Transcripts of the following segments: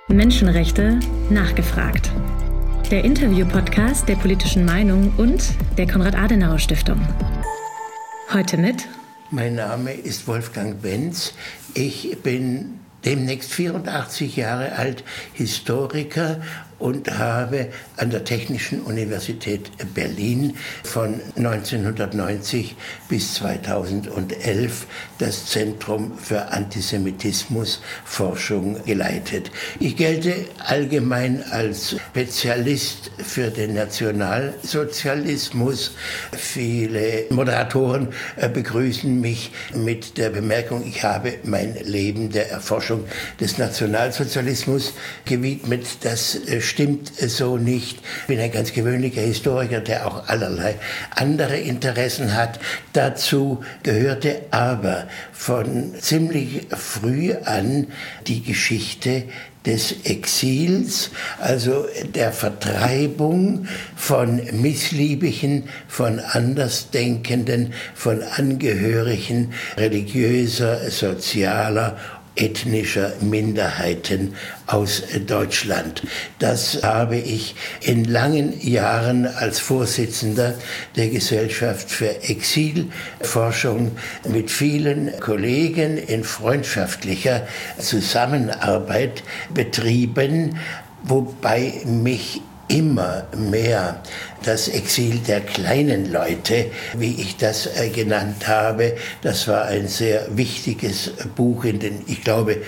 Menschenrechte nachgefragt. Der Interview-Podcast der Politischen Meinung und der Konrad-Adenauer-Stiftung. Heute mit... Mein Name ist Wolfgang Benz. Ich bin demnächst 84 Jahre alt, Historiker und habe an der Technischen Universität Berlin von 1990 bis 2011 das Zentrum für Antisemitismusforschung geleitet. Ich gelte allgemein als Spezialist für den Nationalsozialismus. Viele Moderatoren begrüßen mich mit der Bemerkung, ich habe mein Leben der Erforschung des Nationalsozialismus gewidmet. Das stimmt so nicht. Ich bin ein ganz gewöhnlicher Historiker, der auch allerlei andere Interessen hat. Dazu gehörte aber von ziemlich früh an die Geschichte des Exils, also der Vertreibung von Missliebigen, von Andersdenkenden, von Angehörigen religiöser, sozialer, ethnischer Minderheiten aus Deutschland. Das habe ich in langen Jahren als Vorsitzender der Gesellschaft für Exilforschung mit vielen Kollegen in freundschaftlicher Zusammenarbeit betrieben, wobei mich immer mehr das Exil der kleinen Leute, wie ich das genannt habe. Das war ein sehr wichtiges Buch in den, ich glaube,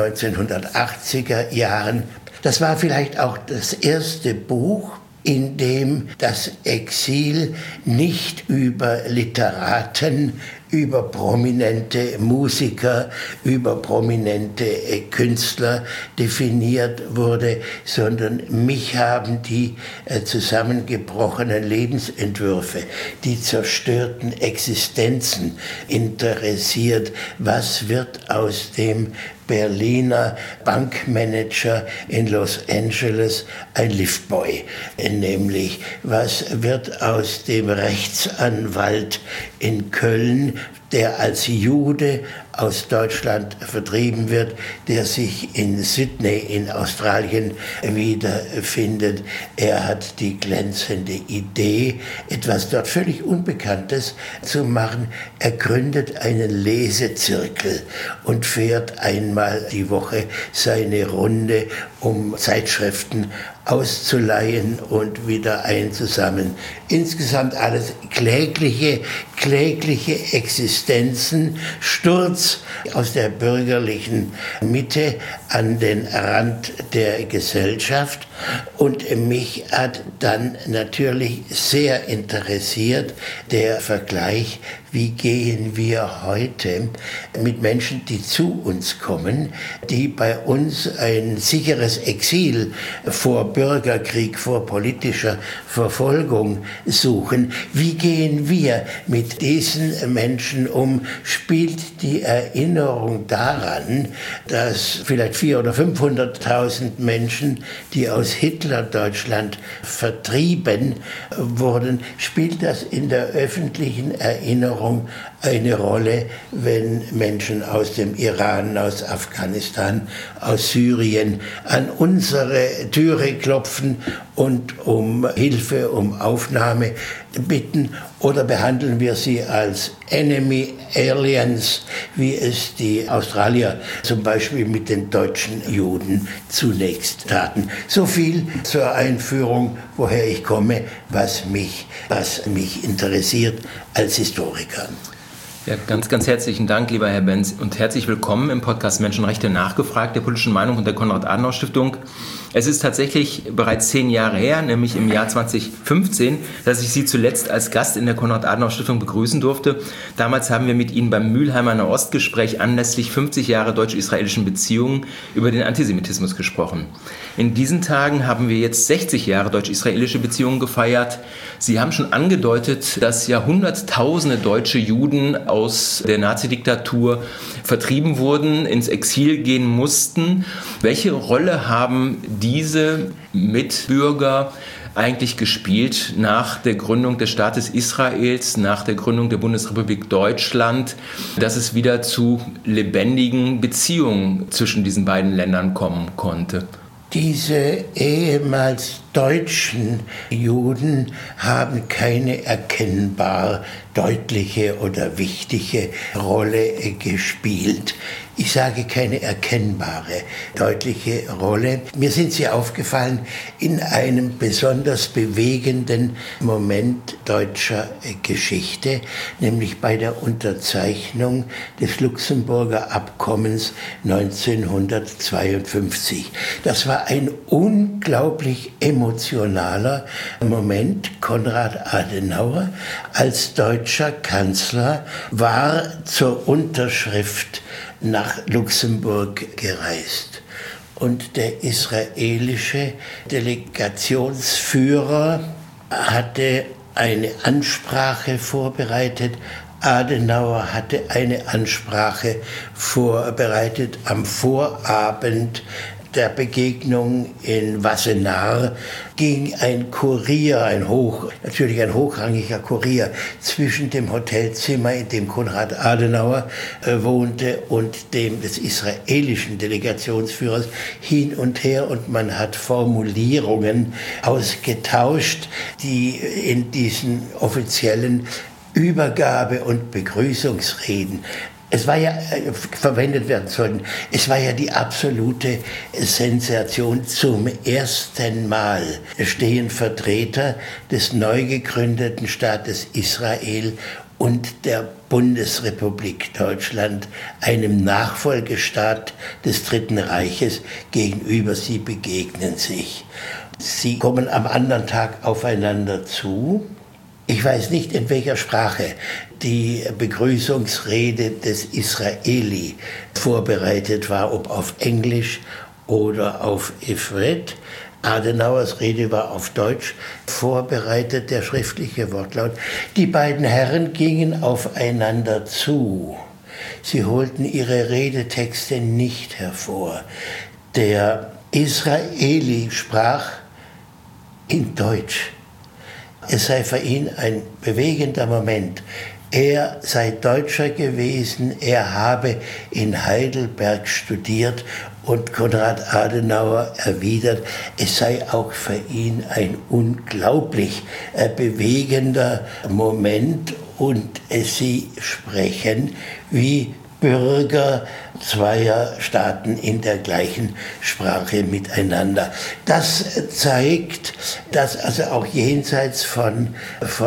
1980er Jahren. Das war vielleicht auch das erste Buch, in dem das Exil nicht über Literaten, über prominente Musiker, über prominente Künstler definiert wurde, sondern mich haben die zusammengebrochenen Lebensentwürfe, die zerstörten Existenzen interessiert. Was wird aus dem Berliner Bankmanager in Los Angeles ein Liftboy? Nämlich, was wird aus dem Rechtsanwalt in Köln, der als Jude aus Deutschland vertrieben wird, der sich in Sydney in Australien wiederfindet. Er hat die glänzende Idee, etwas dort völlig Unbekanntes zu machen. Er gründet einen Lesezirkel und fährt einmal die Woche seine Runde, um Zeitschriften auszuleihen und wieder einzusammeln. Insgesamt alles klägliche Existenzen, Sturz aus der bürgerlichen Mitte an den Rand der Gesellschaft. Und mich hat dann natürlich sehr interessiert der Vergleich, wie gehen wir heute mit Menschen, die zu uns kommen, die bei uns ein sicheres Exil vor Bürgerkrieg, vor politischer Verfolgung suchen. Wie gehen wir mit diesen Menschen um? Spielt die Erinnerung daran, dass vielleicht 400.000 oder 500.000 Menschen, die aus Hitler-Deutschland vertrieben wurden, spielt das in der öffentlichen Erinnerung eine Rolle, wenn Menschen aus dem Iran, aus Afghanistan, aus Syrien an unsere Türe klopfen und um Hilfe, um Aufnahme bitten, oder behandeln wir sie als Enemy Aliens, wie es die Australier zum Beispiel mit den deutschen Juden zunächst taten. So viel zur Einführung, woher ich komme, was mich interessiert als Historiker. Ja, ganz herzlichen Dank, lieber Herr Benz, und herzlich willkommen im Podcast Menschenrechte nachgefragt der Politischen Meinung und der Konrad-Adenauer-Stiftung. Es ist tatsächlich bereits 10 Jahre her, nämlich im Jahr 2015, dass ich Sie zuletzt als Gast in der Konrad-Adenauer-Stiftung begrüßen durfte. Damals haben wir mit Ihnen beim Mülheimer Nahostgespräch anlässlich 50 Jahre deutsch-israelischen Beziehungen über den Antisemitismus gesprochen. In diesen Tagen haben wir jetzt 60 Jahre deutsch-israelische Beziehungen gefeiert. Sie haben schon angedeutet, dass Jahrhunderttausende deutsche Juden aus der Nazidiktatur vertrieben wurden, ins Exil gehen mussten. Welche Rolle haben diese Mitbürger eigentlich gespielt nach der Gründung des Staates Israels, nach der Gründung der Bundesrepublik Deutschland, dass es wieder zu lebendigen Beziehungen zwischen diesen beiden Ländern kommen konnte? Diese ehemals deutschen Juden haben keine erkennbar deutliche oder wichtige Rolle gespielt. Ich sage keine erkennbare, deutliche Rolle. Mir sind sie aufgefallen in einem besonders bewegenden Moment deutscher Geschichte, nämlich bei der Unterzeichnung des Luxemburger Abkommens 1952. Das war ein unglaublich emotionaler Moment. Konrad Adenauer als deutscher Kanzler war zur Unterschrift nach Luxemburg gereist. Und der israelische Delegationsführer hatte eine Ansprache vorbereitet. Adenauer hatte eine Ansprache vorbereitet am Vorabend der Begegnung in Wassenaar ging ein Kurier, natürlich ein hochrangiger Kurier, zwischen dem Hotelzimmer, in dem Konrad Adenauer wohnte, und dem des israelischen Delegationsführers hin und her, und man hat Formulierungen ausgetauscht, die in diesen offiziellen Übergabe- und Begrüßungsreden verwendet werden sollten. Es war ja die absolute Sensation. Zum ersten Mal stehen Vertreter des neu gegründeten Staates Israel und der Bundesrepublik Deutschland, einem Nachfolgestaat des Dritten Reiches, gegenüber. Sie begegnen sich. Sie kommen am anderen Tag aufeinander zu. Ich weiß nicht, in welcher Sprache die Begrüßungsrede des Israeli vorbereitet war, ob auf Englisch oder auf Ivrit. Adenauers Rede war auf Deutsch vorbereitet, der schriftliche Wortlaut. Die beiden Herren gingen aufeinander zu. Sie holten ihre Redetexte nicht hervor. Der Israeli sprach in Deutsch. Es sei für ihn ein bewegender Moment. Er sei Deutscher gewesen, er habe in Heidelberg studiert, und Konrad Adenauer erwidert, es sei auch für ihn ein unglaublich bewegender Moment, und sie sprechen wie Bürger zweier Staaten in der gleichen Sprache miteinander. Das zeigt, dass also auch jenseits von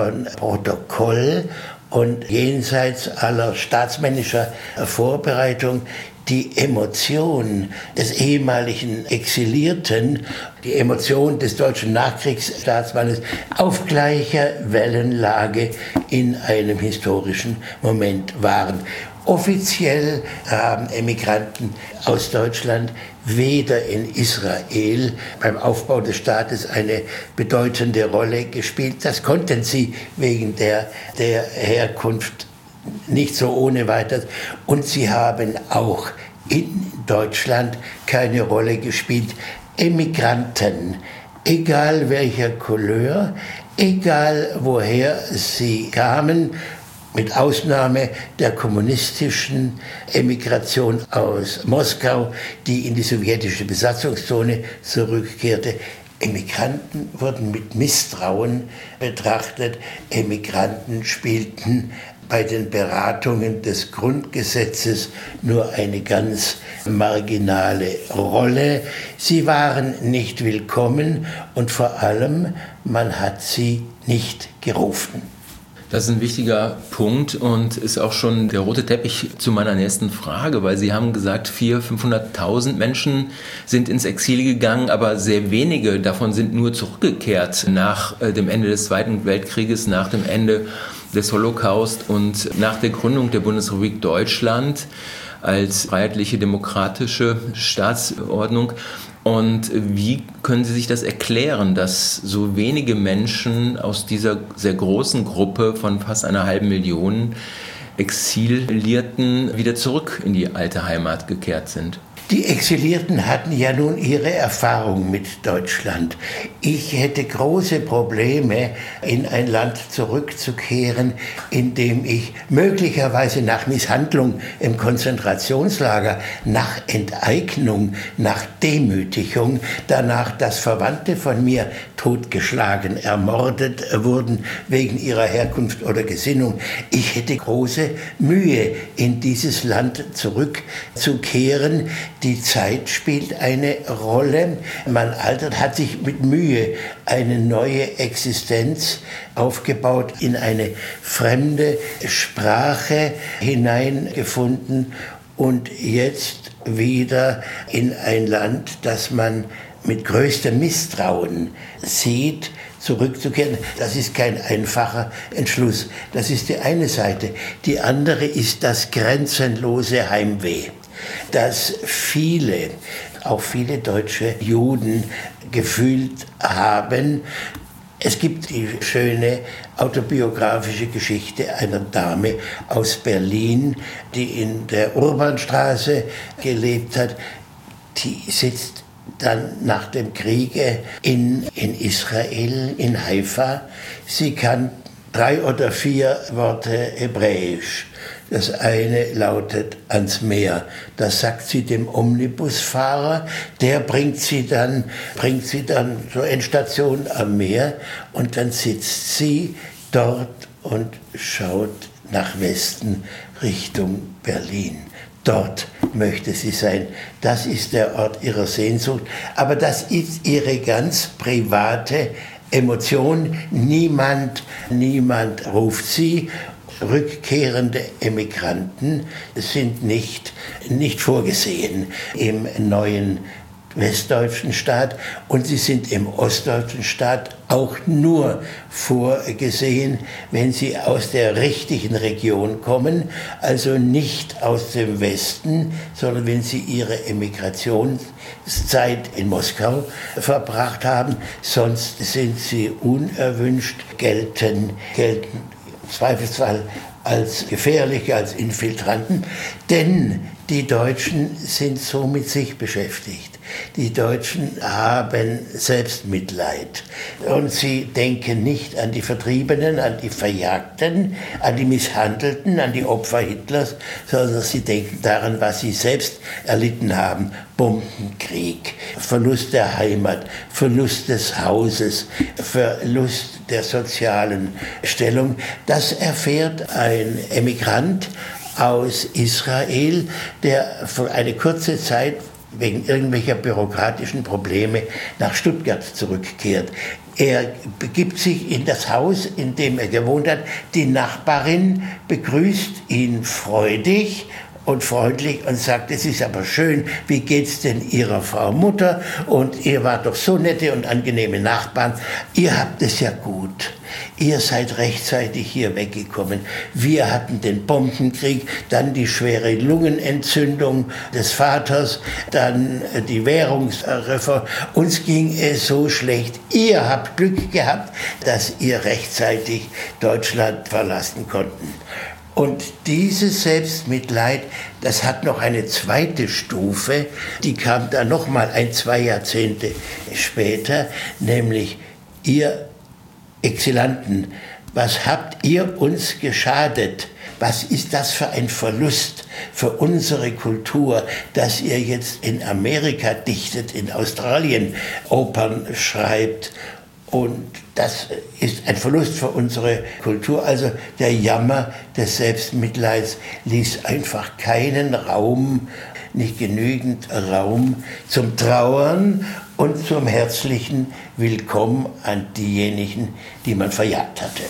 Protokoll und jenseits aller staatsmännischer Vorbereitung die Emotion des ehemaligen Exilierten, die Emotion des deutschen Nachkriegsstaatsmannes auf gleicher Wellenlage in einem historischen Moment waren. Offiziell haben Emigranten aus Deutschland weder in Israel beim Aufbau des Staates eine bedeutende Rolle gespielt. Das konnten sie wegen der Herkunft nicht so ohne weiteres. Und sie haben auch in Deutschland keine Rolle gespielt. Emigranten, egal welcher Couleur, egal woher sie kamen, mit Ausnahme der kommunistischen Emigration aus Moskau, die in die sowjetische Besatzungszone zurückkehrte. Emigranten wurden mit Misstrauen betrachtet. Emigranten spielten bei den Beratungen des Grundgesetzes nur eine ganz marginale Rolle. Sie waren nicht willkommen, und vor allem, man hat sie nicht gerufen. Das ist ein wichtiger Punkt und ist auch schon der rote Teppich zu meiner nächsten Frage, weil Sie haben gesagt, 400.000, 500.000 Menschen sind ins Exil gegangen, aber sehr wenige davon sind nur zurückgekehrt nach dem Ende des Zweiten Weltkrieges, nach dem Ende des Holocaust und nach der Gründung der Bundesrepublik Deutschland als freiheitliche demokratische Staatsordnung. Und wie können Sie sich das erklären, dass so wenige Menschen aus dieser sehr großen Gruppe von fast 500.000 Exilierten wieder zurück in die alte Heimat gekehrt sind? Die Exilierten hatten ja nun ihre Erfahrung mit Deutschland. Ich hätte große Probleme, in ein Land zurückzukehren, in dem ich möglicherweise nach Misshandlung im Konzentrationslager, nach Enteignung, nach Demütigung, danach, dass Verwandte von mir totgeschlagen, ermordet wurden wegen ihrer Herkunft oder Gesinnung. Ich hätte große Mühe, in dieses Land zurückzukehren. Die Zeit spielt eine Rolle. Man altert, hat sich mit Mühe eine neue Existenz aufgebaut, in eine fremde Sprache hineingefunden und jetzt wieder in ein Land, das man mit größtem Misstrauen sieht, zurückzukehren. Das ist kein einfacher Entschluss. Das ist die eine Seite. Die andere ist das grenzenlose Heimweh, das auch viele deutsche Juden gefühlt haben. Es gibt die schöne autobiografische Geschichte einer Dame aus Berlin, die in der Urbanstraße gelebt hat. Die sitzt dann nach dem Kriege in Israel, in Haifa. Sie kann 3 oder 4 Worte Hebräisch. Das eine lautet ans Meer. Das sagt sie dem Omnibusfahrer. Der bringt sie dann zur Endstation am Meer. Und dann sitzt sie dort und schaut nach Westen Richtung Berlin. Dort möchte sie sein. Das ist der Ort ihrer Sehnsucht. Aber das ist ihre ganz private Emotion. Niemand ruft sie. Rückkehrende Emigranten sind nicht vorgesehen im neuen westdeutschen Staat und sie sind im ostdeutschen Staat auch nur vorgesehen, wenn sie aus der richtigen Region kommen, also nicht aus dem Westen, sondern wenn sie ihre Emigrationszeit in Moskau verbracht haben, sonst sind sie unerwünscht, gelten im Zweifelsfall als Gefährliche, als Infiltranten, denn die Deutschen sind so mit sich beschäftigt. Die Deutschen haben Selbstmitleid und sie denken nicht an die Vertriebenen, an die Verjagten, an die Misshandelten, an die Opfer Hitlers, sondern sie denken daran, was sie selbst erlitten haben. Bombenkrieg, Verlust der Heimat, Verlust des Hauses, Verlust der sozialen Stellung. Das erfährt ein Emigrant aus Israel, der für eine kurze Zeit wegen irgendwelcher bürokratischen Probleme nach Stuttgart zurückkehrt. Er begibt sich in das Haus, in dem er gewohnt hat. Die Nachbarin begrüßt ihn freudig und freundlich und sagt, es ist aber schön, wie geht's denn Ihrer Frau Mutter? Und ihr wart doch so nette und angenehme Nachbarn. Ihr habt es ja gut. Ihr seid rechtzeitig hier weggekommen. Wir hatten den Bombenkrieg, dann die schwere Lungenentzündung des Vaters, dann die Währungsreform. Uns ging es so schlecht. Ihr habt Glück gehabt, dass ihr rechtzeitig Deutschland verlassen konnten. Und dieses Selbstmitleid, das hat noch eine zweite Stufe, die kam dann noch mal 2 Jahrzehnte später, nämlich ihr Exilanten, was habt ihr uns geschadet? Was ist das für ein Verlust für unsere Kultur, dass ihr jetzt in Amerika dichtet, in Australien Opern schreibt? Und das ist ein Verlust für unsere Kultur. Also der Jammer des Selbstmitleids ließ einfach keinen Raum, nicht genügend Raum zum Trauern und zum herzlichen Willkommen an diejenigen, die man verjagt hatte.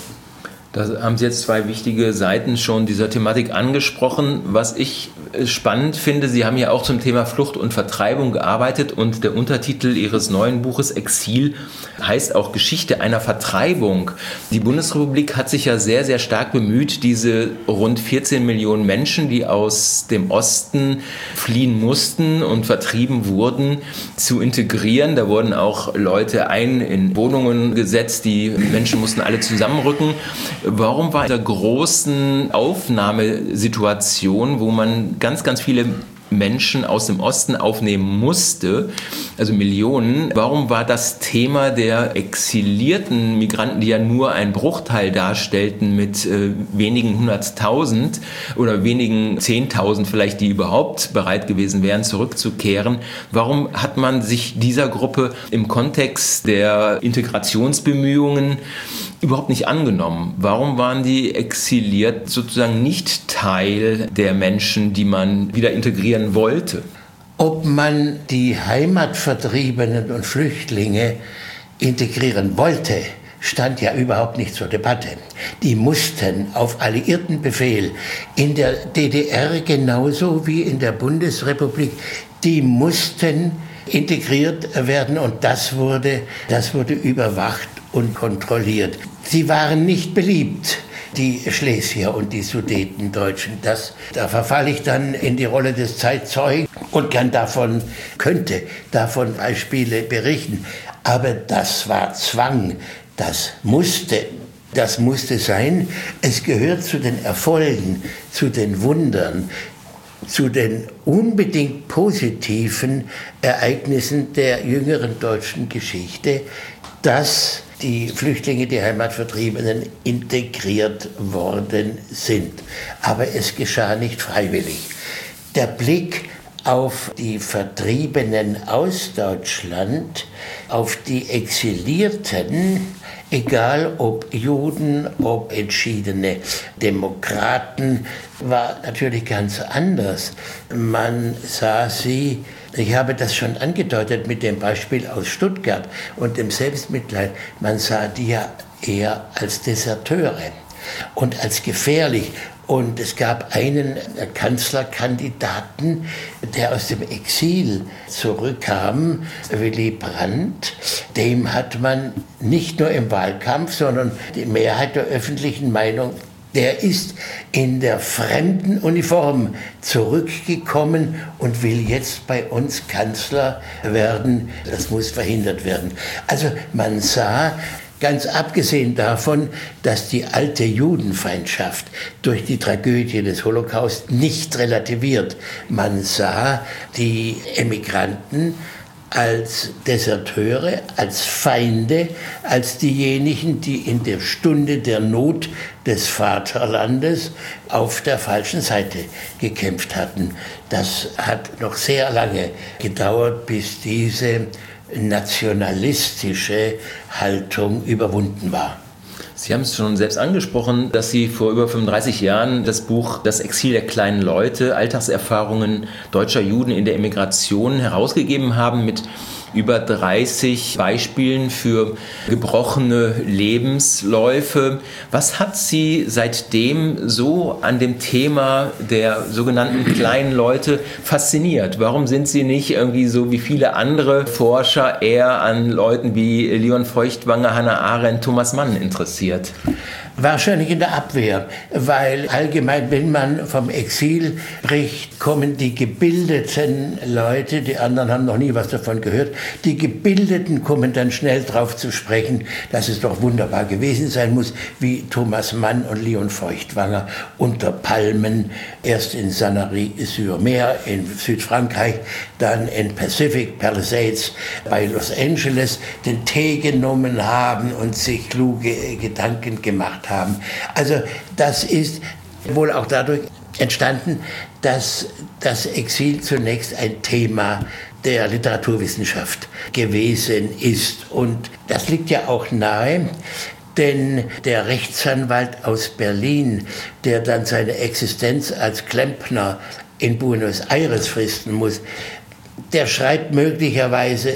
Da haben Sie jetzt 2 wichtige Seiten schon dieser Thematik angesprochen. Was ich spannend finde, Sie haben ja auch zum Thema Flucht und Vertreibung gearbeitet und der Untertitel Ihres neuen Buches Exil heißt auch Geschichte einer Vertreibung. Die Bundesrepublik hat sich ja sehr, sehr stark bemüht, diese rund 14 Millionen Menschen, die aus dem Osten fliehen mussten und vertrieben wurden, zu integrieren. Da wurden auch Leute in Wohnungen gesetzt, die Menschen mussten alle zusammenrücken. Warum war in dieser großen Aufnahmesituation, wo man ganz, ganz viele Menschen aus dem Osten aufnehmen musste, also Millionen. Warum war das Thema der exilierten Migranten, die ja nur einen Bruchteil darstellten mit wenigen 100.000 oder wenigen 10.000 vielleicht, die überhaupt bereit gewesen wären, zurückzukehren, warum hat man sich dieser Gruppe im Kontext der Integrationsbemühungen überhaupt nicht angenommen? Warum waren die exiliert sozusagen nicht Teil der Menschen, die man wieder integrieren wollte? Ob man die Heimatvertriebenen und Flüchtlinge integrieren wollte, stand ja überhaupt nicht zur Debatte. Die mussten auf alliierten Befehl in der DDR genauso wie in der Bundesrepublik, die mussten integriert werden und das wurde überwacht und kontrolliert. Sie waren nicht beliebt, die Schlesier und die Sudetendeutschen. Da verfalle ich dann in die Rolle des Zeitzeugen und könnte davon Beispiele berichten. Aber das war Zwang, das musste sein. Es gehört zu den Erfolgen, zu den Wundern, zu den unbedingt positiven Ereignissen der jüngeren deutschen Geschichte, dass die Flüchtlinge, die Heimatvertriebenen, integriert worden sind. Aber es geschah nicht freiwillig. Der Blick auf die Vertriebenen aus Deutschland, auf die Exilierten, egal ob Juden, ob entschiedene Demokraten, war natürlich ganz anders. Man sah sie, ich habe das schon angedeutet mit dem Beispiel aus Stuttgart und dem Selbstmitleid, man sah die ja eher als Deserteure und als gefährlich. Und es gab einen Kanzlerkandidaten, der aus dem Exil zurückkam, Willy Brandt. Dem hat man nicht nur im Wahlkampf, sondern die Mehrheit der öffentlichen Meinung, der ist in der fremden Uniform zurückgekommen und will jetzt bei uns Kanzler werden. Das muss verhindert werden. Also man sah, ganz abgesehen davon, dass die alte Judenfeindschaft durch die Tragödie des Holocaust nicht relativiert. Man sah die Emigranten als Deserteure, als Feinde, als diejenigen, die in der Stunde der Not des Vaterlandes auf der falschen Seite gekämpft hatten. Das hat noch sehr lange gedauert, bis diese nationalistische Haltung überwunden war. Sie haben es schon selbst angesprochen, dass Sie vor über 35 Jahren das Buch Das Exil der kleinen Leute, Alltagserfahrungen deutscher Juden in der Emigration herausgegeben haben mit über 30 Beispielen für gebrochene Lebensläufe. Was hat Sie seitdem so an dem Thema der sogenannten kleinen Leute fasziniert? Warum sind Sie nicht irgendwie so wie viele andere Forscher eher an Leuten wie Leon Feuchtwanger, Hannah Arendt, Thomas Mann interessiert? Wahrscheinlich in der Abwehr, weil allgemein, wenn man vom Exil spricht, kommen die gebildeten Leute, die anderen haben noch nie was davon gehört, die Gebildeten kommen dann schnell drauf zu sprechen, dass es doch wunderbar gewesen sein muss, wie Thomas Mann und Leon Feuchtwanger unter Palmen, erst in Sanary-sur-Mer in Südfrankreich, dann in Pacific Palisades bei Los Angeles den Tee genommen haben und sich kluge Gedanken gemacht haben. Also das ist wohl auch dadurch entstanden, dass das Exil zunächst ein Thema der Literaturwissenschaft gewesen ist. Und das liegt ja auch nahe, denn der Rechtsanwalt aus Berlin, der dann seine Existenz als Klempner in Buenos Aires fristen muss, der schreibt möglicherweise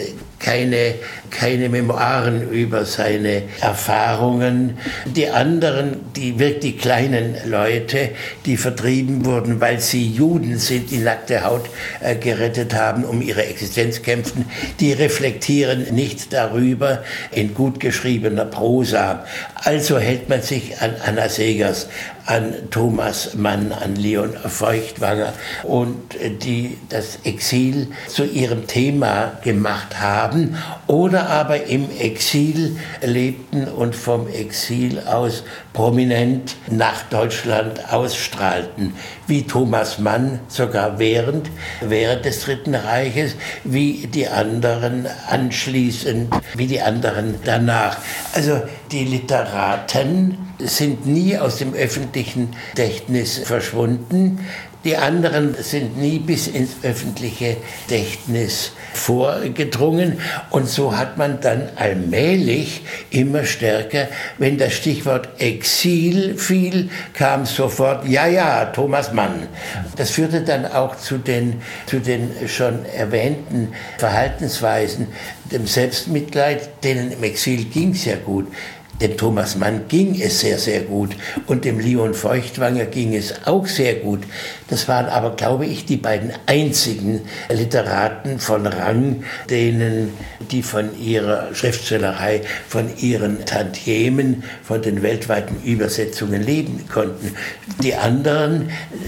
keine Memoiren über seine Erfahrungen. Die anderen, die wirklich kleinen Leute, die vertrieben wurden, weil sie Juden sind, die nackte Haut gerettet haben, um ihre Existenz kämpften, die reflektieren nicht darüber in gut geschriebener Prosa. Also hält man sich an Anna Segers, an Thomas Mann, an Leon Feuchtwanger und die das Exil zu ihrem Thema gemacht haben oder aber im Exil lebten und vom Exil aus prominent nach Deutschland ausstrahlten, wie Thomas Mann sogar während des Dritten Reiches, wie die anderen anschließend, wie die anderen danach. Also die Literaten sind nie aus dem öffentlichen Gedächtnis verschwunden. Die anderen sind nie bis ins öffentliche Gedächtnis vorgedrungen. Und so hat man dann allmählich immer stärker, wenn das Stichwort Exil fiel, kam sofort, ja, Thomas Mann. Das führte dann auch zu den schon erwähnten Verhaltensweisen, dem Selbstmitleid, denen im Exil ging es ja gut. Dem Thomas Mann ging es sehr, sehr gut und dem Leon Feuchtwanger ging es auch sehr gut. Das waren aber, glaube ich, die beiden einzigen Literaten von Rang, die von ihrer Schriftstellerei, von ihren Tantiemen, von den weltweiten Übersetzungen leben konnten. Die anderen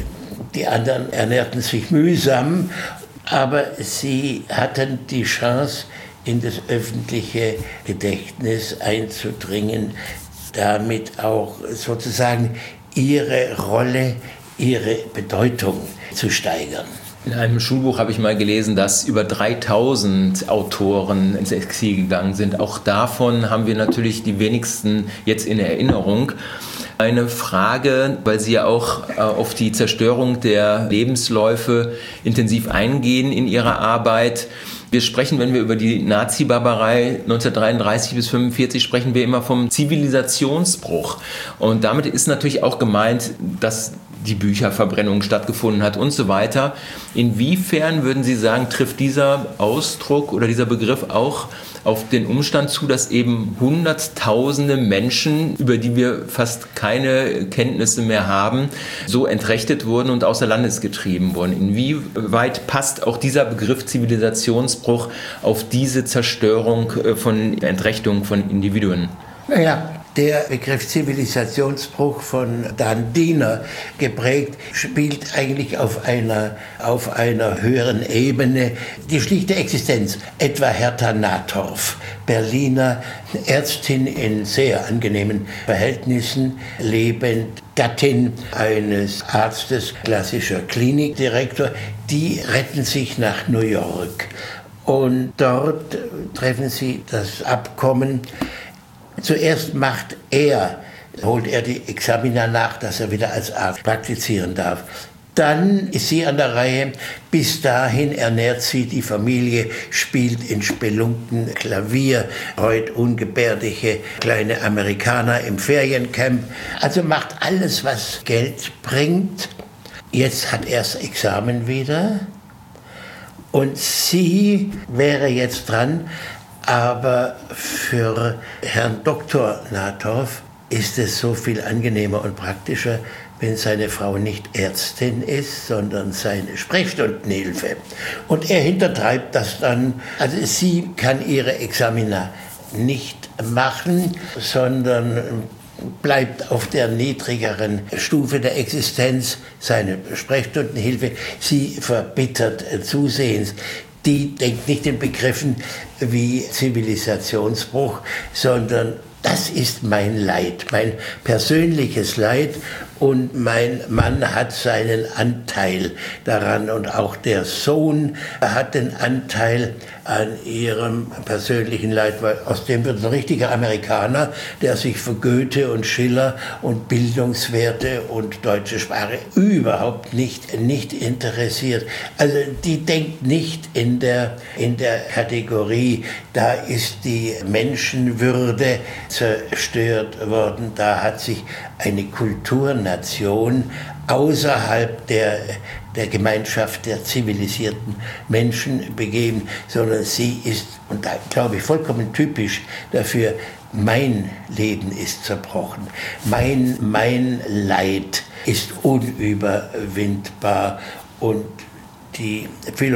ernährten sich mühsam, aber sie hatten die Chance, in das öffentliche Gedächtnis einzudringen, damit auch sozusagen ihre Rolle, ihre Bedeutung zu steigern. In einem Schulbuch habe ich mal gelesen, dass über 3000 Autoren ins Exil gegangen sind. Auch davon haben wir natürlich die wenigsten jetzt in Erinnerung. Eine Frage, weil Sie ja auch auf die Zerstörung der Lebensläufe intensiv eingehen in Ihrer Arbeit. Wir sprechen, wenn wir über die Nazi-Barbarei 1933 bis 1945 sprechen, wir immer vom Zivilisationsbruch. Und damit ist natürlich auch gemeint, dass die Bücherverbrennung stattgefunden hat und so weiter. Inwiefern würden Sie sagen, trifft dieser Ausdruck oder dieser Begriff auch auf den Umstand zu, dass eben Hunderttausende Menschen, über die wir fast keine Kenntnisse mehr haben, so entrechtet wurden und außer Landes getrieben wurden? Inwieweit passt auch dieser Begriff Zivilisationsbruch auf diese Zerstörung von Entrechtung von Individuen? Naja, der Begriff Zivilisationsbruch von Dan Diener geprägt, spielt eigentlich auf einer höheren Ebene die schlichte Existenz. Etwa Hertha Nathorf, Berliner Ärztin in sehr angenehmen Verhältnissen, lebend, Gattin eines Arztes, klassischer Klinikdirektor, die retten sich nach New York. Und dort treffen sie das Abkommen. Zuerst holt er die Examina nach, dass er wieder als Arzt praktizieren darf. Dann ist sie an der Reihe. Bis dahin ernährt sie die Familie, spielt in Spelunken Klavier, heute ungebärdige kleine Amerikaner im Feriencamp. Also macht alles, was Geld bringt. Jetzt hat er das Examen wieder und sie wäre jetzt dran. Aber für Herrn Dr. Nathorf ist es so viel angenehmer und praktischer, wenn seine Frau nicht Ärztin ist, sondern seine Sprechstundenhilfe. Und er hintertreibt das dann. Also sie kann ihre Examina nicht machen, sondern bleibt auf der niedrigeren Stufe der Existenz, seine Sprechstundenhilfe. Sie verbittert zusehends. Die denkt nicht in Begriffen wie Zivilisationsbruch, sondern das ist mein Leid, mein persönliches Leid und mein Mann hat seinen Anteil daran und auch der Sohn hat den Anteil an ihrem persönlichen Leid, weil aus dem wird ein richtiger Amerikaner, der sich für Goethe und Schiller und Bildungswerte und deutsche Sprache überhaupt nicht interessiert. Also die denkt nicht in der Kategorie, da ist die Menschenwürde zerstört worden, da hat sich eine Kulturnation außerhalb der Gemeinschaft der zivilisierten Menschen begeben, sondern sie ist, und da glaube ich vollkommen typisch dafür, mein Leben ist zerbrochen, mein Leid ist unüberwindbar und die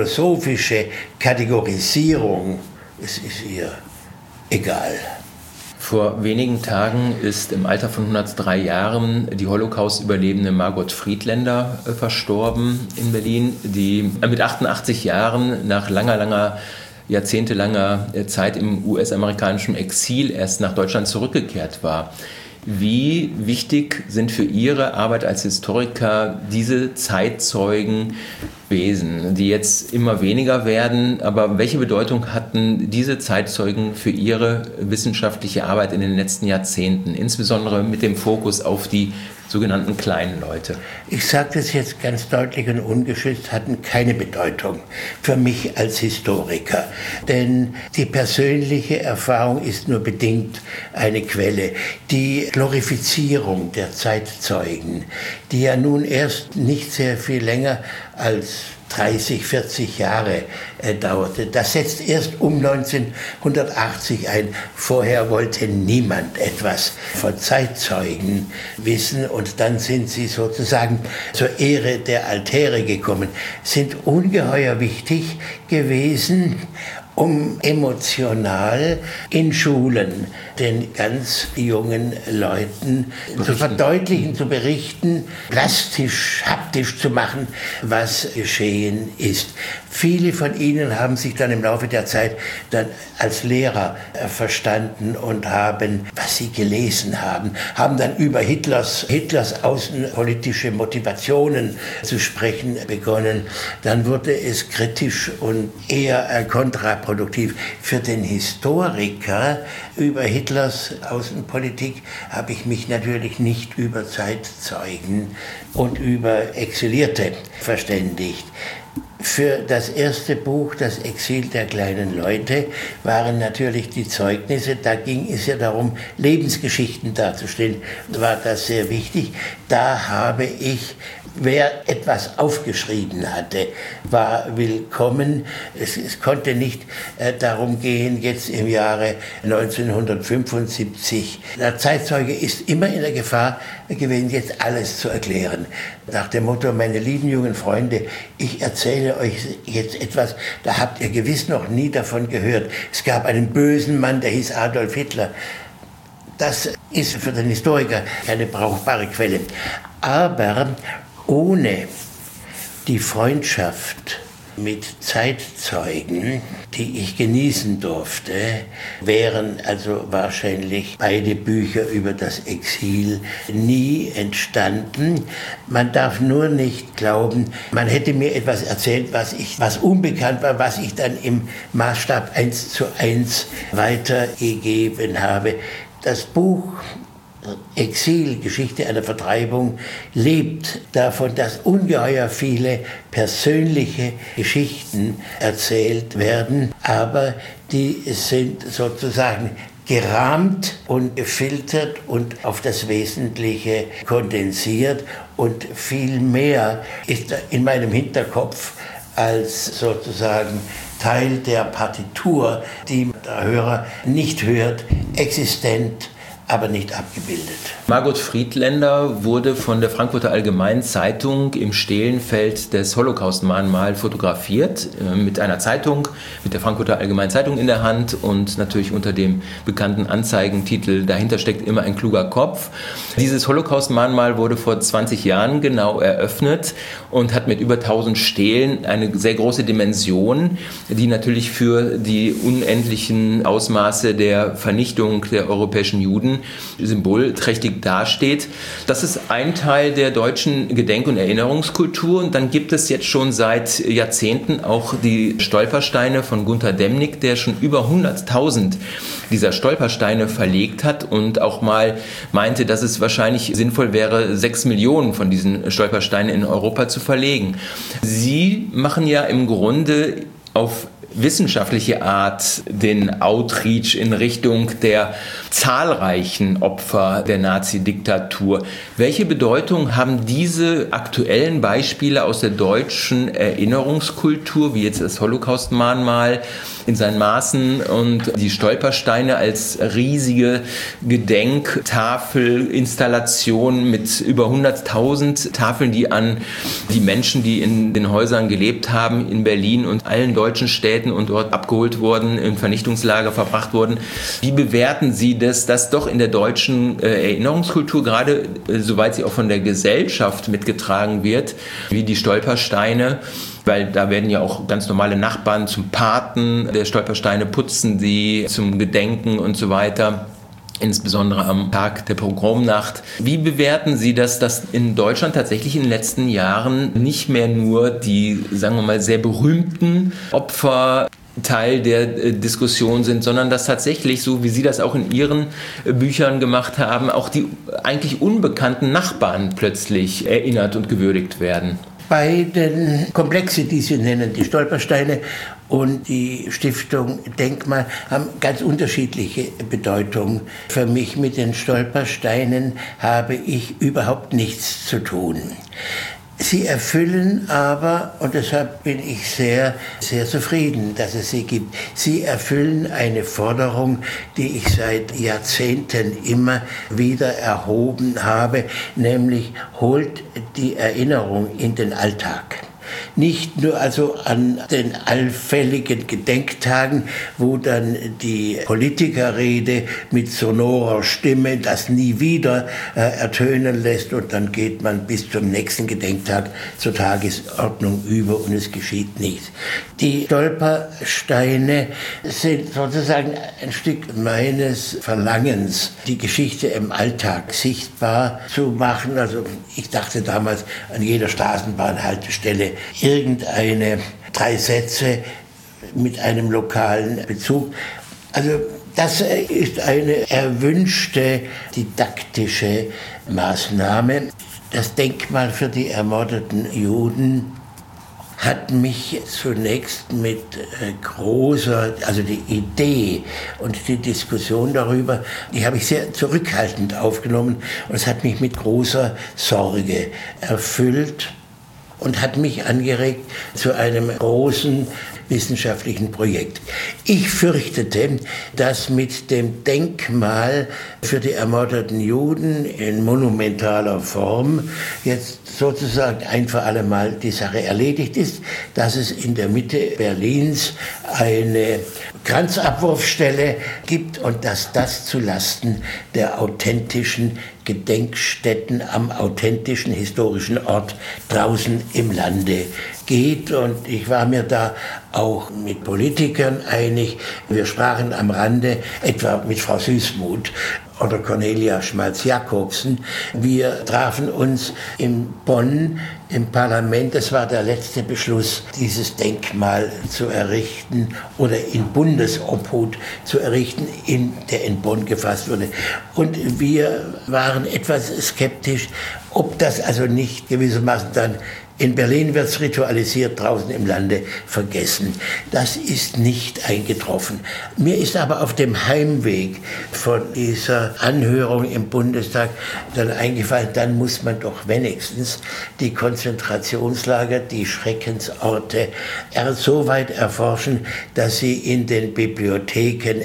philosophische Kategorisierung, es ist ihr egal. Vor wenigen Tagen ist im Alter von 103 Jahren die Holocaust-Überlebende Margot Friedländer verstorben in Berlin, die mit 88 Jahren nach jahrzehntelanger Zeit im US-amerikanischen Exil erst nach Deutschland zurückgekehrt war. Wie wichtig sind für Ihre Arbeit als Historiker diese Zeitzeugen gewesen, die jetzt immer weniger werden? Aber welche Bedeutung hatten diese Zeitzeugen für Ihre wissenschaftliche Arbeit in den letzten Jahrzehnten, insbesondere mit dem Fokus auf die sogenannten kleinen Leute? Ich sage das jetzt ganz deutlich und ungeschützt, hatten keine Bedeutung für mich als Historiker. Denn die persönliche Erfahrung ist nur bedingt eine Quelle. Die Glorifizierung der Zeitzeugen, die ja nun erst nicht sehr viel länger als 30, 40 Jahre dauerte. Das setzt erst um 1980 ein. Vorher wollte niemand etwas von Zeitzeugen wissen und dann sind sie sozusagen zur Ehre der Altäre gekommen, sind ungeheuer wichtig gewesen, um emotional in Schulen den ganz jungen Leuten zu verdeutlichen, zu berichten, plastisch, haptisch zu machen, was geschehen ist. Viele von ihnen haben sich dann im Laufe der Zeit dann als Lehrer verstanden und haben, was sie gelesen haben dann über Hitlers außenpolitische Motivationen zu sprechen begonnen. Dann wurde es kritisch und eher kontraproduktiv. Für den Historiker über Hitlers Außenpolitik habe ich mich natürlich nicht über Zeitzeugen und über Exilierte verständigt. Für das erste Buch, das Exil der kleinen Leute, waren natürlich die Zeugnisse, da ging es ja darum, Lebensgeschichten darzustellen, war das sehr wichtig. Da habe ich, wer etwas aufgeschrieben hatte, war willkommen. Es konnte nicht darum gehen, jetzt im Jahre 1975. Der Zeitzeuge ist immer in der Gefahr gewesen, jetzt alles zu erklären. Nach dem Motto, meine lieben jungen Freunde, ich erzähle euch jetzt etwas, da habt ihr gewiss noch nie davon gehört. Es gab einen bösen Mann, der hieß Adolf Hitler. Das ist für den Historiker keine brauchbare Quelle. Aber ohne die Freundschaft mit Zeitzeugen, die ich genießen durfte, wären also wahrscheinlich beide Bücher über das Exil nie entstanden. Man darf nur nicht glauben, man hätte mir etwas erzählt, was unbekannt war, was ich dann im Maßstab 1:1 weitergegeben habe. Das Buch Exil, Geschichte einer Vertreibung, lebt davon, dass ungeheuer viele persönliche Geschichten erzählt werden, aber die sind sozusagen gerahmt und gefiltert und auf das Wesentliche kondensiert und viel mehr ist in meinem Hinterkopf als sozusagen Teil der Partitur, die der Hörer nicht hört, existent, aber nicht abgebildet. Margot Friedländer wurde von der Frankfurter Allgemeinen Zeitung im Stehlenfeld des Holocaust-Mahnmal fotografiert, mit einer Zeitung, mit der Frankfurter Allgemeinen Zeitung in der Hand und natürlich unter dem bekannten Anzeigentitel "Dahinter steckt immer ein kluger Kopf". Dieses Holocaust-Mahnmal wurde vor 20 Jahren genau eröffnet und hat mit über 1000 Stelen eine sehr große Dimension, die natürlich für die unendlichen Ausmaße der Vernichtung der europäischen Juden symbolträchtig dasteht. Das ist ein Teil der deutschen Gedenk- und Erinnerungskultur. Und dann gibt es jetzt schon seit Jahrzehnten auch die Stolpersteine von Gunter Demnig, der schon über 100.000 dieser Stolpersteine verlegt hat und auch mal meinte, dass es wahrscheinlich sinnvoll wäre, 6 Millionen von diesen Stolpersteinen in Europa zu verlegen. Sie machen ja im Grunde auf wissenschaftliche Art den Outreach in Richtung der zahlreichen Opfer der Nazi-Diktatur. Welche Bedeutung haben diese aktuellen Beispiele aus der deutschen Erinnerungskultur, wie jetzt das Holocaust-Mahnmal in seinen Maßen und die Stolpersteine als riesige Gedenktafelinstallation mit über 100.000 Tafeln, die an die Menschen, die in den Häusern gelebt haben, in Berlin und allen deutschen Städten und dort abgeholt wurden, in Vernichtungslager verbracht wurden. Wie bewerten Sie das, dass doch in der deutschen Erinnerungskultur, gerade soweit sie auch von der Gesellschaft mitgetragen wird, wie die Stolpersteine, weil da werden ja auch ganz normale Nachbarn zum Paten der Stolpersteine, putzen sie zum Gedenken und so weiter, insbesondere am Tag der Pogromnacht. Wie bewerten Sie das, dass in Deutschland tatsächlich in den letzten Jahren nicht mehr nur die, sagen wir mal, sehr berühmten Opfer Teil der Diskussion sind, sondern dass tatsächlich, so wie Sie das auch in Ihren Büchern gemacht haben, auch die eigentlich unbekannten Nachbarn plötzlich erinnert und gewürdigt werden? Bei den Komplexen, die Sie nennen, die Stolpersteine und die Stiftung Denkmal, haben ganz unterschiedliche Bedeutung. Für mich mit den Stolpersteinen habe ich überhaupt nichts zu tun. Sie erfüllen aber, und deshalb bin ich sehr, sehr zufrieden, dass es sie gibt, sie erfüllen eine Forderung, die ich seit Jahrzehnten immer wieder erhoben habe, nämlich holt die Erinnerung in den Alltag. Nicht nur also an den allfälligen Gedenktagen, wo dann die Politikerrede mit sonorer Stimme das nie wieder ertönen lässt und dann geht man bis zum nächsten Gedenktag zur Tagesordnung über und es geschieht nichts. Die Stolpersteine sind sozusagen ein Stück meines Verlangens, die Geschichte im Alltag sichtbar zu machen. Also ich dachte damals an jeder Straßenbahnhaltestelle irgendeine 3 Sätze mit einem lokalen Bezug. Also das ist eine erwünschte didaktische Maßnahme. Das Denkmal für die ermordeten Juden hat mich zunächst mit also die Idee und die Diskussion darüber, die habe ich sehr zurückhaltend aufgenommen und es hat mich mit großer Sorge erfüllt und hat mich angeregt zu einem großen wissenschaftlichen Projekt. Ich fürchtete, dass mit dem Denkmal für die ermordeten Juden in monumentaler Form jetzt sozusagen ein für alle Mal die Sache erledigt ist, dass es in der Mitte Berlins eine Kranzabwurfstelle gibt und dass das zulasten der authentischen Gedenkstätten am authentischen historischen Ort draußen im Lande geht. Und ich war mir da auch mit Politikern einig. Wir sprachen am Rande, etwa mit Frau Süßmuth oder Cornelia Schmalz-Jacobsen. Wir trafen uns in Bonn im Parlament. Das war der letzte Beschluss, dieses Denkmal zu errichten oder in Bundesobhut zu errichten, der in Bonn gefasst wurde. Und wir waren etwas skeptisch, ob das also nicht gewissermaßen dann in Berlin wird es ritualisiert, draußen im Lande vergessen. Das ist nicht eingetroffen. Mir ist aber auf dem Heimweg von dieser Anhörung im Bundestag dann eingefallen, dann muss man doch wenigstens die Konzentrationslager, die Schreckensorte so weit erforschen, dass sie in den Bibliotheken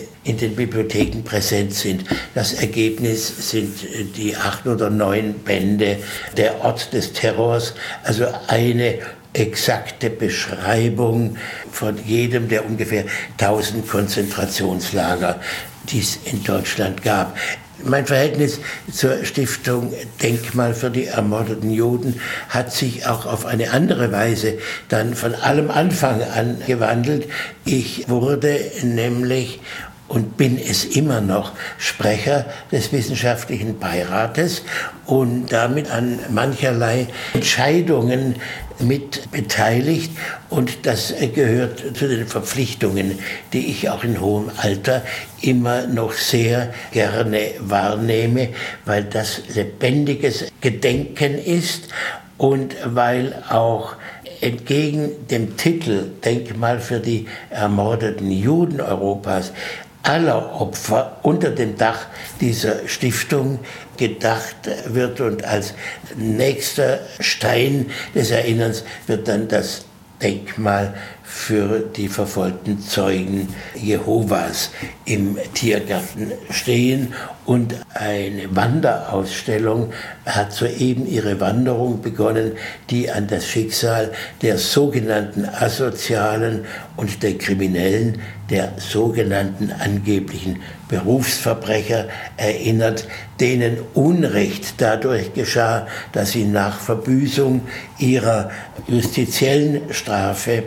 präsent sind. Das Ergebnis sind die 8 oder 9 Bände, der Ort des Terrors, also eine exakte Beschreibung von jedem der ungefähr 1000 Konzentrationslager, die es in Deutschland gab. Mein Verhältnis zur Stiftung Denkmal für die ermordeten Juden hat sich auch auf eine andere Weise dann von allem Anfang an gewandelt. Ich wurde nämlich und bin es immer noch Sprecher des Wissenschaftlichen Beirates und damit an mancherlei Entscheidungen mit beteiligt. Und das gehört zu den Verpflichtungen, die ich auch in hohem Alter immer noch sehr gerne wahrnehme, weil das lebendiges Gedenken ist und weil auch entgegen dem Titel Denkmal für die ermordeten Juden Europas aller Opfer unter dem Dach dieser Stiftung gedacht wird und als nächster Stein des Erinnerns wird dann das Denkmal für die verfolgten Zeugen Jehovas im Tiergarten stehen. Und eine Wanderausstellung hat soeben ihre Wanderung begonnen, die an das Schicksal der sogenannten Asozialen und der Kriminellen, der sogenannten angeblichen Berufsverbrecher erinnert, denen Unrecht dadurch geschah, dass sie nach Verbüßung ihrer justiziellen Strafe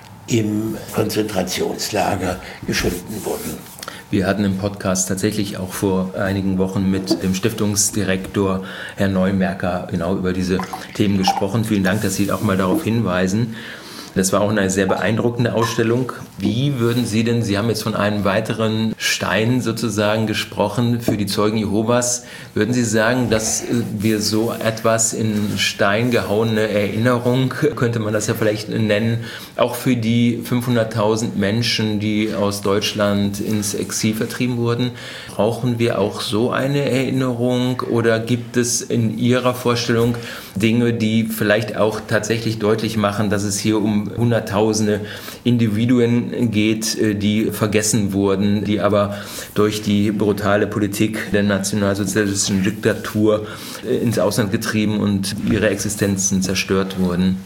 im Konzentrationslager geschunden wurden. Wir hatten im Podcast tatsächlich auch vor einigen Wochen mit dem Stiftungsdirektor Herrn Neumerker genau über diese Themen gesprochen. Vielen Dank, dass Sie auch mal darauf hinweisen. Das war auch eine sehr beeindruckende Ausstellung. Wie würden Sie denn, Sie haben jetzt von einem weiteren Stein sozusagen gesprochen für die Zeugen Jehovas, würden Sie sagen, dass wir so etwas in Stein gehauene Erinnerung, könnte man das ja vielleicht nennen, auch für die 500.000 Menschen, die aus Deutschland ins Exil vertrieben wurden, brauchen wir auch so eine Erinnerung oder gibt es in Ihrer Vorstellung Dinge, die vielleicht auch tatsächlich deutlich machen, dass es hier um Hunderttausende Individuen geht, die vergessen wurden, die aber durch die brutale Politik der nationalsozialistischen Diktatur ins Ausland getrieben und ihre Existenzen zerstört wurden?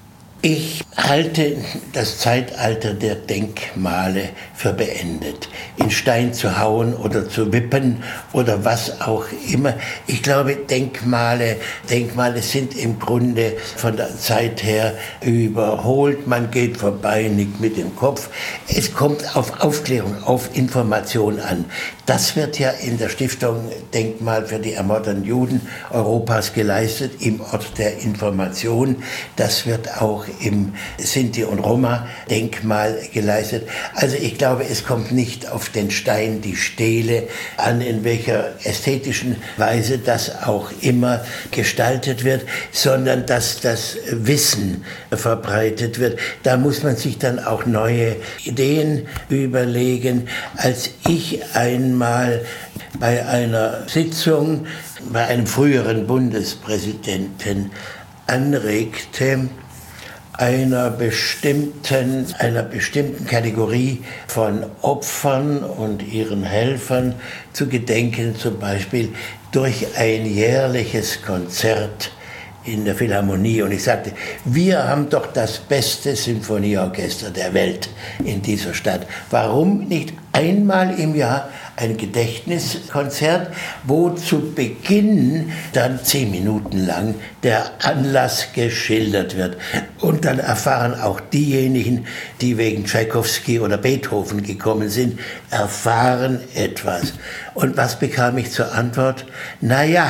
Ich halte das Zeitalter der Denkmale für beendet. In Stein zu hauen oder zu wippen oder was auch immer. Ich glaube, Denkmale sind im Grunde von der Zeit her überholt. Man geht vorbei, nickt mit dem Kopf. Es kommt auf Aufklärung, auf Information an. Das wird ja in der Stiftung Denkmal für die ermordeten Juden Europas geleistet, im Ort der Information. Das wird auch im Sinti- und Roma-Denkmal geleistet. Also ich glaube, es kommt nicht auf den Stein, die Stele an, in welcher ästhetischen Weise das auch immer gestaltet wird, sondern dass das Wissen verbreitet wird. Da muss man sich dann auch neue Ideen überlegen. Als ich einmal bei einer Sitzung bei einem früheren Bundespräsidenten anregte, einer bestimmten Kategorie von Opfern und ihren Helfern zu gedenken, zum Beispiel durch ein jährliches Konzert in der Philharmonie. Und ich sagte, wir haben doch das beste Sinfonieorchester der Welt in dieser Stadt. Warum nicht einmal im Jahr ein Gedächtniskonzert, wo zu Beginn dann 10 Minuten lang der Anlass geschildert wird. Und dann erfahren auch diejenigen, die wegen Tschaikowski oder Beethoven gekommen sind, erfahren etwas. Und was bekam ich zur Antwort? Naja,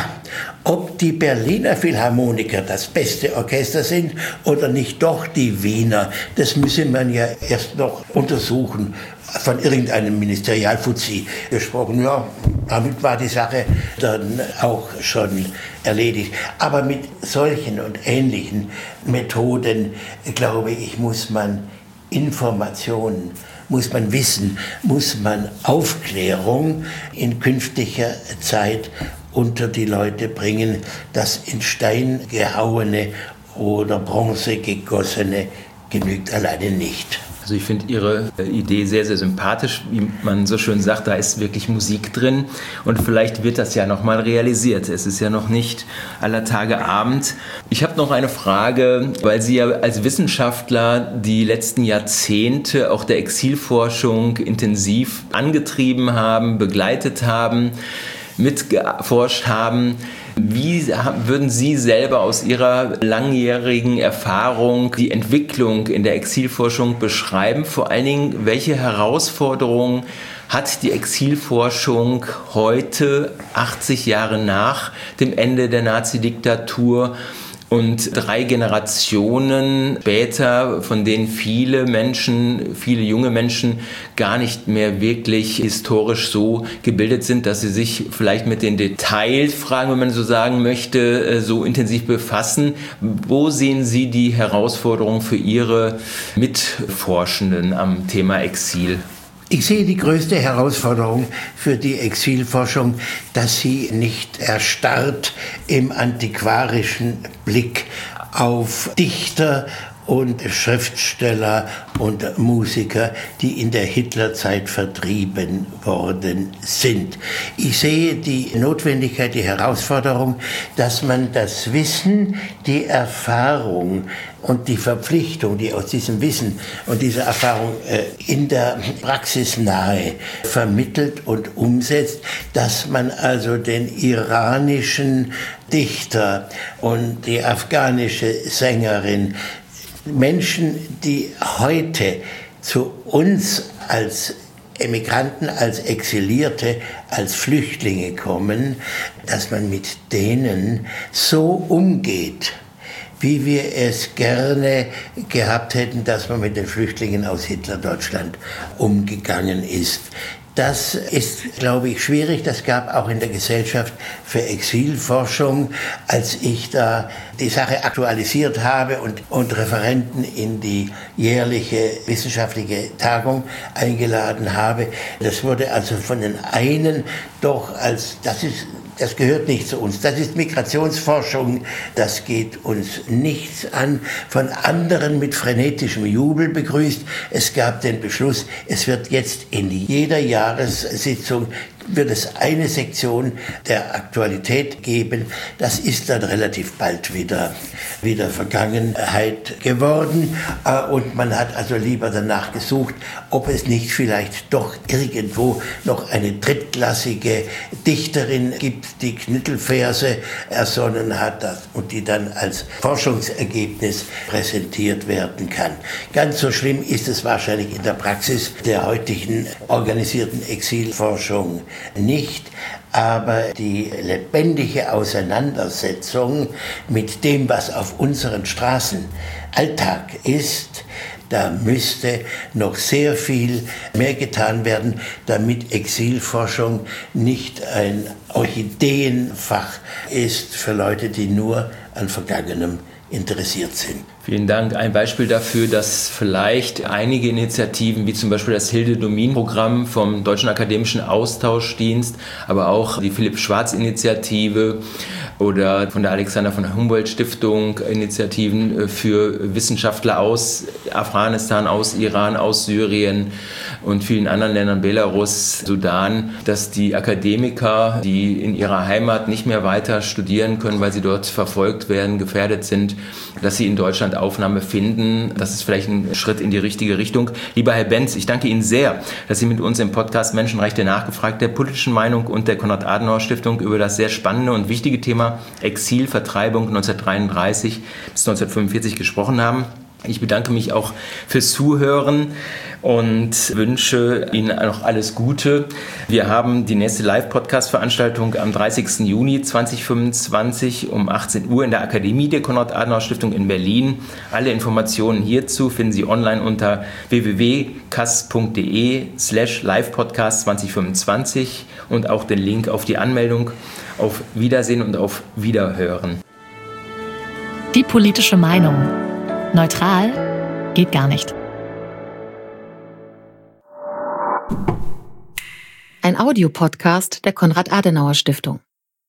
ob die Berliner Philharmoniker das beste Orchester sind oder nicht doch die Wiener, das müsse man ja erst noch untersuchen. Von irgendeinem Ministerialfuzzi gesprochen. Ja, damit war die Sache dann auch schon erledigt. Aber mit solchen und ähnlichen Methoden, glaube ich, muss man Informationen, muss man Wissen, muss man Aufklärung in künftiger Zeit unter die Leute bringen. Das in Stein gehauene oder Bronze gegossene genügt alleine nicht. Also ich finde Ihre Idee sehr, sehr sympathisch. Wie man so schön sagt, da ist wirklich Musik drin und vielleicht wird das ja nochmal realisiert. Es ist ja noch nicht aller Tage Abend. Ich habe noch eine Frage, weil Sie ja als Wissenschaftler die letzten Jahrzehnte auch der Exilforschung intensiv angetrieben haben, begleitet haben, mitgeforscht haben. Wie würden Sie selber aus Ihrer langjährigen Erfahrung die Entwicklung in der Exilforschung beschreiben? Vor allen Dingen, welche Herausforderungen hat die Exilforschung heute, 80 Jahre nach dem Ende der Nazi-Diktatur und 3 Generationen später, von denen viele junge Menschen gar nicht mehr wirklich historisch so gebildet sind, dass sie sich vielleicht mit den Detailfragen, wenn man so sagen möchte, so intensiv befassen. Wo sehen Sie die Herausforderungen für Ihre Mitforschenden am Thema Exil? Ich sehe die größte Herausforderung für die Exilforschung, dass sie nicht erstarrt im antiquarischen Blick auf Dichter und Schriftsteller und Musiker, die in der Hitlerzeit vertrieben worden sind. Ich sehe die Notwendigkeit, die Herausforderung, dass man das Wissen, die Erfahrung und die Verpflichtung, die aus diesem Wissen und dieser Erfahrung in der Praxis nahe vermittelt und umsetzt, dass man also den iranischen Dichter und die afghanische Sängerin, Menschen, die heute zu uns als Emigranten, als Exilierte, als Flüchtlinge kommen, dass man mit denen so umgeht, wie wir es gerne gehabt hätten, dass man mit den Flüchtlingen aus Hitlerdeutschland umgegangen ist. Das ist, glaube ich, schwierig. Das gab auch in der Gesellschaft für Exilforschung, als ich da die Sache aktualisiert habe und Referenten in die jährliche wissenschaftliche Tagung eingeladen habe. Das wurde also von den einen doch als, das gehört nicht zu uns. Das ist Migrationsforschung, das geht uns nichts an. Von anderen mit frenetischem Jubel begrüßt. Es gab den Beschluss, es wird jetzt in jeder Jahressitzung wird es eine Sektion der Aktualität geben. Das ist dann relativ bald wieder Vergangenheit geworden. Und man hat also lieber danach gesucht, ob es nicht vielleicht doch irgendwo noch eine drittklassige Dichterin gibt, die Knittelverse ersonnen hat und die dann als Forschungsergebnis präsentiert werden kann. Ganz so schlimm ist es wahrscheinlich in der Praxis der heutigen organisierten Exilforschung nicht, aber die lebendige Auseinandersetzung mit dem, was auf unseren Straßen Alltag ist, da müsste noch sehr viel mehr getan werden, damit Exilforschung nicht ein Orchideenfach ist für Leute, die nur an Vergangenem interessiert sind. Vielen Dank. Ein Beispiel dafür, dass vielleicht einige Initiativen, wie zum Beispiel das Hilde-Domin-Programm vom Deutschen Akademischen Austauschdienst, aber auch die Philipp-Schwarz-Initiative oder von der Alexander von Humboldt-Stiftung Initiativen für Wissenschaftler aus Afghanistan, aus Iran, aus Syrien und vielen anderen Ländern, Belarus, Sudan, dass die Akademiker, die in ihrer Heimat nicht mehr weiter studieren können, weil sie dort verfolgt werden, gefährdet sind, dass sie in Deutschland Aufnahme finden. Das ist vielleicht ein Schritt in die richtige Richtung. Lieber Herr Benz, ich danke Ihnen sehr, dass Sie mit uns im Podcast Menschenrechte nachgefragt der politischen Meinung und der Konrad-Adenauer-Stiftung über das sehr spannende und wichtige Thema Exil, Vertreibung 1933 bis 1945 gesprochen haben. Ich bedanke mich auch fürs Zuhören und wünsche Ihnen noch alles Gute. Wir haben die nächste Live-Podcast-Veranstaltung am 30. Juni 2025 um 18 Uhr in der Akademie der Konrad-Adenauer-Stiftung in Berlin. Alle Informationen hierzu finden Sie online unter www.kass.de/livepodcast 2025 und auch den Link auf die Anmeldung. Auf Wiedersehen und auf Wiederhören. Die politische Meinung. Neutral geht gar nicht. Ein Audiopodcast der Konrad-Adenauer-Stiftung.